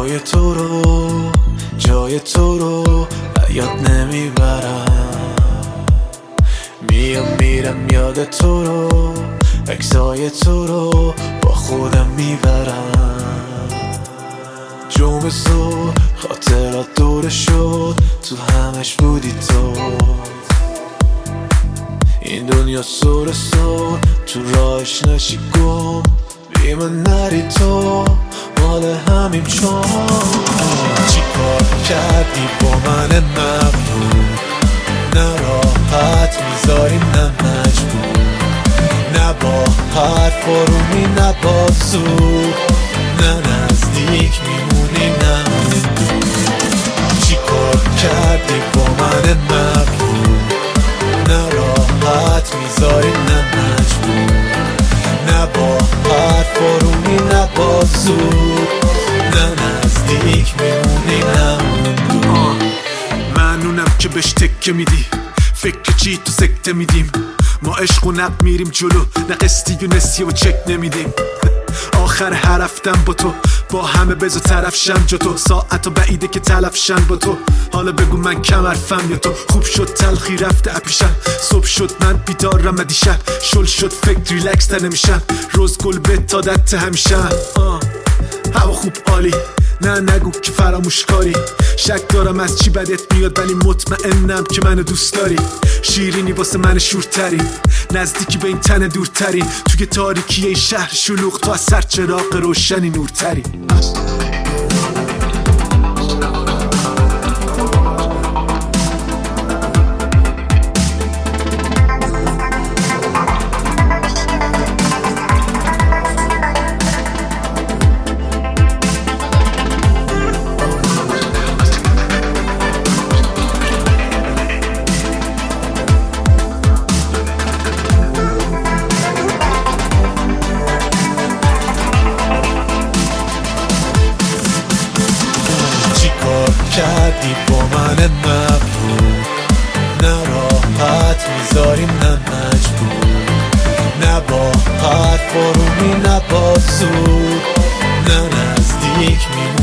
جای تو رو یاد نمیبرم. میام میرم یاد تو رو، عکسای تو رو با خودم میبرم. جمعه صبح خاطرات دوره شد، تو همش بودی تو. این دنیا سر تو راهش نشی گم، بی من نری تو مال همین چون. چی کار کردی با من مغرور؟ نه راحت میذاری نه مجبور، نه با حرف آرومی نه با زور، نه نزدیک میمونی نه دور. چی کار کردی با من مغرور؟ نه راحت میذاری نه مجبور، نه با حرف آرومی نه با زور، نه نزدیک میمونی نه دور. من اونم که بهش تکه میدی، فکر چی تو سکته میدیم. ما عشق و نق میریم جلو، نه قسطی و نسیه و چک نمیدیم. آخر هر هفتم با تو، با همه بزو طرف شم جا تو. ساعت و بعیده که تلف شن با تو، حالا بگو من کم حرفم یا تو. خوب شد تلخی رفته اپیشم، صبح شد من بیدارم دیشب. شل شد فکر ریلکس تر نمیشم، روز گل به تا دت همیشم. هوا خوب عالی، نه نگو که فراموش کاری. شک دارم از چی بدت میاد ولی مطمئنم که منو دوست داری. شیرینی واسه من شورتری، نزدیکی به این تن دورتری. توی تاریکی این شهر شلوغ تو از سر چراغ روشنی نورتری. کردی با من مغرور؟ نه راحت میذاریم نه مجبور، نه با حرف آرومی نه با زور، نه نزدیک میمونی